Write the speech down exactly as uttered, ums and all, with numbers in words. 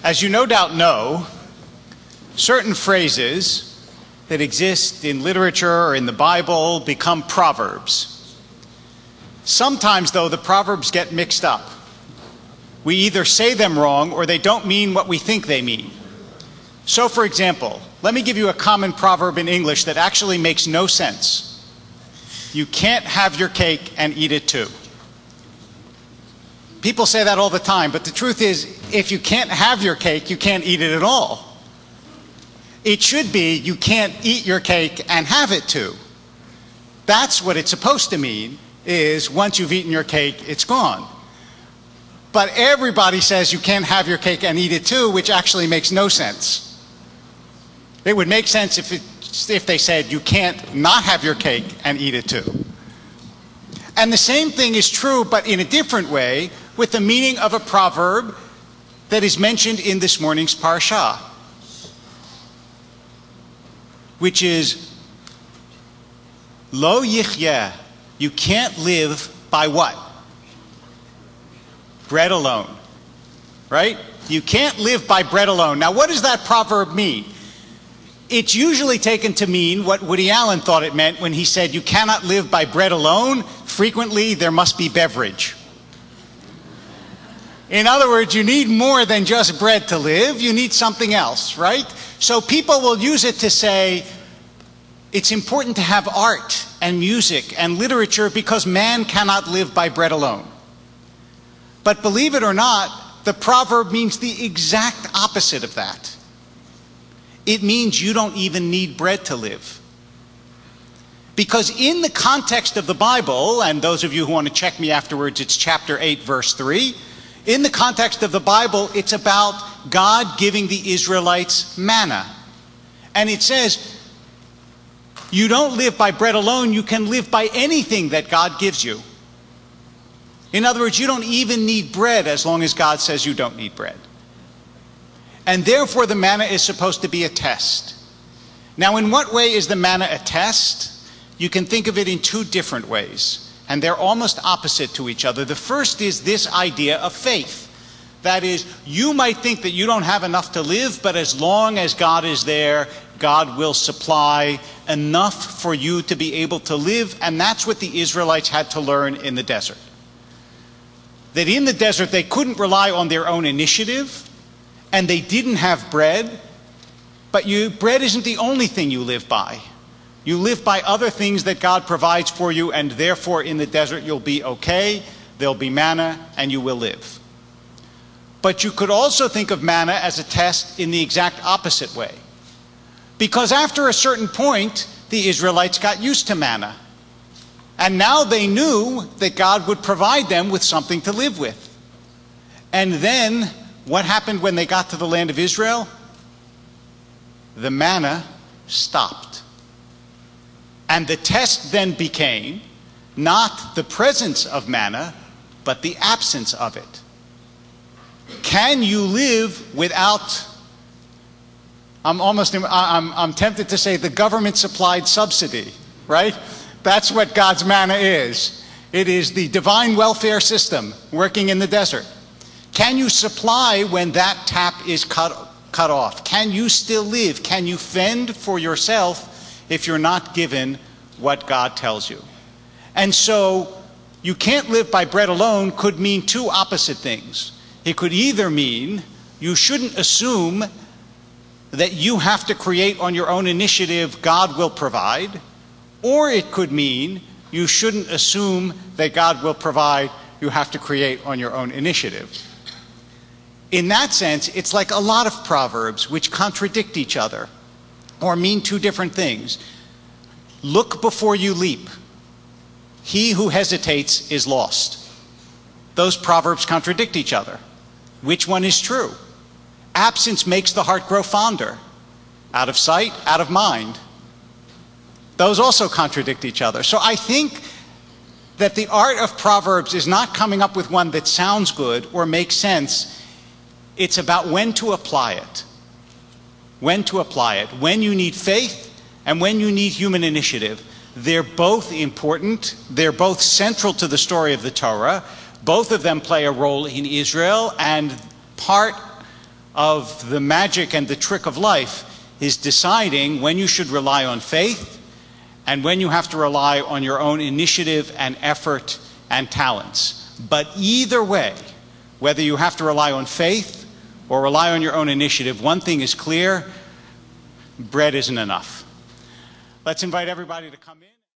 As you no doubt know, certain phrases that exist in literature or in the Bible become proverbs. Sometimes, though, the proverbs get mixed up. We either say them wrong or they don't mean what we think they mean. So, for example, let me give you a common proverb in English that actually makes no sense. You can't have your cake and eat it too. People say that all the time, but the truth is, if you can't have your cake, you can't eat it at all. It should be, you can't eat your cake and have it too. That's what it's supposed to mean, is once you've eaten your cake, it's gone. But everybody says you can't have your cake and eat it too, which actually makes no sense. It would make sense if, it, if they said you can't not have your cake and eat it too. And the same thing is true, but in a different way, with the meaning of a proverb that is mentioned in this morning's parsha, which is, Lo yichyeh, you can't live by what? Bread alone, right? You can't live by bread alone. Now, what does that proverb mean? It's usually taken to mean what Woody Allen thought it meant when he said, you cannot live by bread alone. Frequently, there must be beverage. In other words, you need more than just bread to live. You need something else, right? So people will use it to say, it's important to have art and music and literature because man cannot live by bread alone. But believe it or not, the proverb means the exact opposite of that. It means you don't even need bread to live. Because in the context of the Bible, and those of you who want to check me afterwards, it's chapter eight, verse three. In the context of the Bible, it's about God giving the Israelites manna. And it says, you don't live by bread alone, you can live by anything that God gives you. In other words, you don't even need bread as long as God says you don't need bread. And therefore, the manna is supposed to be a test. Now, in what way is the manna a test? You can think of it in two different ways. And they're almost opposite to each other. The first is this idea of faith. That is, you might think that you don't have enough to live, but as long as God is there, God will supply enough for you to be able to live. And that's what the Israelites had to learn in the desert. That in the desert, they couldn't rely on their own initiative, and they didn't have bread. But you, bread isn't the only thing you live by. You live by other things that God provides for you, and therefore in the desert you'll be okay, there'll be manna, and you will live. But you could also think of manna as a test in the exact opposite way. Because after a certain point, the Israelites got used to manna. And now they knew that God would provide them with something to live with. And then, what happened when they got to the land of Israel? The manna stopped. And the test then became not the presence of manna, but the absence of it. Can you live without, I'm almost, I'm, I'm tempted to say the government supplied subsidy, right? That's what God's manna is. It is the divine welfare system working in the desert. Can you supply when that tap is cut, cut off? Can you still live? Can you fend for yourself if you're not given what God tells you? And so, you can't live by bread alone could mean two opposite things. It could either mean you shouldn't assume that you have to create on your own initiative, God will provide, or it could mean you shouldn't assume that God will provide, you have to create on your own initiative. In that sense, it's like a lot of proverbs which contradict each other or mean two different things. Look before you leap. He who hesitates is lost. Those proverbs contradict each other. Which one is true? Absence makes the heart grow fonder. Out of sight, out of mind. Those also contradict each other. So I think that the art of Proverbs is not coming up with one that sounds good or makes sense. It's about when to apply it. When to apply it. When you need faith and when you need human initiative. They're both important. They're both central to the story of the Torah. Both of them play a role in Israel, and part of the magic and the trick of life is deciding when you should rely on faith and when you have to rely on your own initiative and effort and talents. But either way, whether you have to rely on faith or rely on your own initiative, one thing is clear: bread isn't enough. Let's invite everybody to come in.